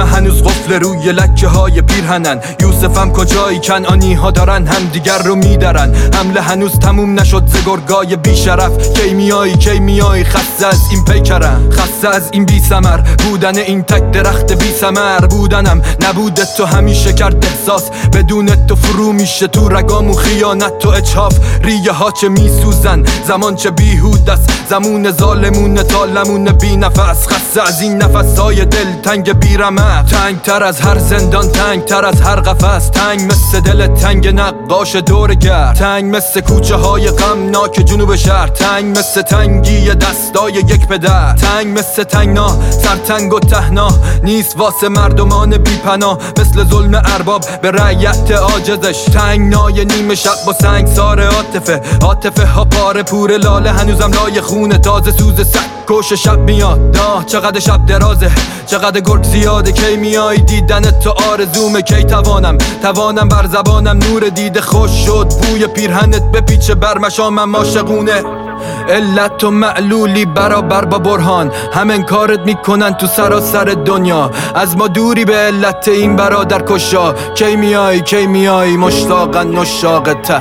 هنوز قفل روی لکه های پیرهنن. یوسفم کجایی؟ کنعانی ها دارن هم دیگر رو میدرن. حمله هنوز تموم نشد ز گرگای بیشرف. کی میایی خسته از این پیکرم، خسته از این بی ثمر بودن، این تک درخت بی ثمر بودنم. نبوده تو همیشه کرد احساس بدون تو فرو میشه تو رگامو خیانت و اجحاف. ریه ها چه میسوزن، زمان چه بیهود است، زمون ظالمون تالمون بی نفس. خسته از این نفس های دل تنگ بیرمق، تنگ تر از هر زندان، تنگ تر از هر قفس، تنگ مثل دل تنگ نقاش دورگرد، تنگ مثل کوچه های غمناک جنوب شهر، تنگ مثل تنگی دستای یک پدر، تنگ مثل تنگنا سرتنگ و تهنا نیست واسه مردمان بی پناه. مثل ظلم ارباب به رعیت عاجزش، تنگنای نیمه شب با سنگسار عاطفه ها پاره پور لاله هنوزم لای خونه تازه سوز سگ کش. شب میاد چقدر شب درازه، چقدر گرگ زیاده. کی میای دیدن تو آرزومه، کی توانم بر زبانم نور دیده خوش شد. بوی پیرهنت بپیچه بر مشامم عاشقونه. علت و معلولی برابر با برهان، هم انکارت میکنن تو سراسر دنیا. از ما دوری به علت این برادر کشا. کی میای مشتاقن نشاق ته.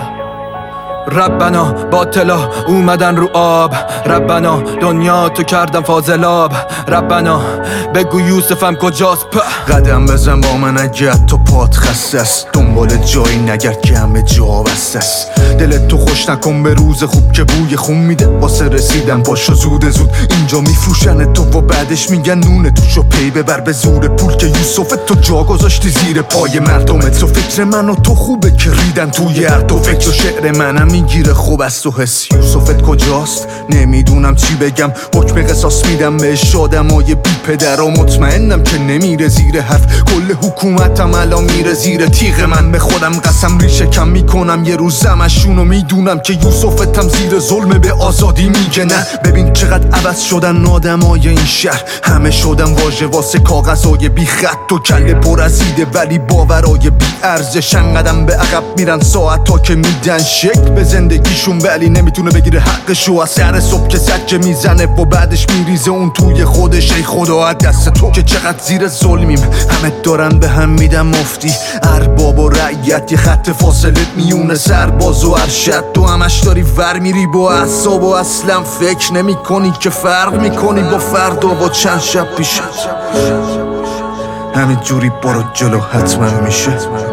ربنا باطلا اومدن رو آب، ربنا دنیا تو کردم فاضلاب، ربنا بگو یوسفم کجاست. قدم بزن با من اگه تو پات خسته است، دنبال جایی نگرد که همه جا بسته است. دلت تو خوش نکن به روز خوب که بوی خون میده، واسه رسیدن باشو زود اینجا میفروشن تو و بعدش میگن نونه توشو پی ببر به زور پول که یوسف تو جا گذاشتی زیر پای مردمت. تو فکر من و تو خوبه که ریدن توی هر دو فکر و شعر منم میگیره خوب از تو حس. یوسفت کجاست؟ نمیدونم چی بگم، حکم قصاص میدم بهش آدمای بی پدر و مطمئنم که نمیره زیر حرف. کل حکومتم الان میره زیر تیغ من، به خودم قسم ریشه کم میکنم یه روزمشونو. میدونم که یوسفتم زیر ظلم به آزادی میگه نه. ببین چقدر عوض شدن آدمای این شهر، همه شدن واژه واسه کاغذای بی خط و کله پر از ایده ولی باورای بی ارزش. انقدم به عقب میرن ساعتا که میدن شکل به زندگیشون ولی نمیتونه بگیره حقشو. از سر صبح که سکه میزنه و بعدش میریزه اون توی خودش. ای خدا از دست تو که چقدر زیر ظلمیم، همه دارن به هم میدن مفتی ارباب و رعیت. یه خط فاصله میونه سرباز و ارشد، تو همش داری ور میری با اعصاب و اصلا فکر نمی کنی که فرق میکنی با فردا و چند شب پیشت. همین جوری برو جلو حتما میشه.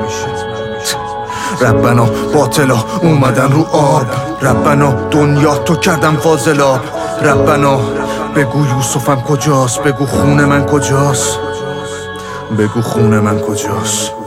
ربنا باطلا اومدن رو آب، ربنا دنیا تو کردم فاضلاب، ربنا بگو یوسفم کجاست، بگو خون من کجاست، بگو خون من کجاست.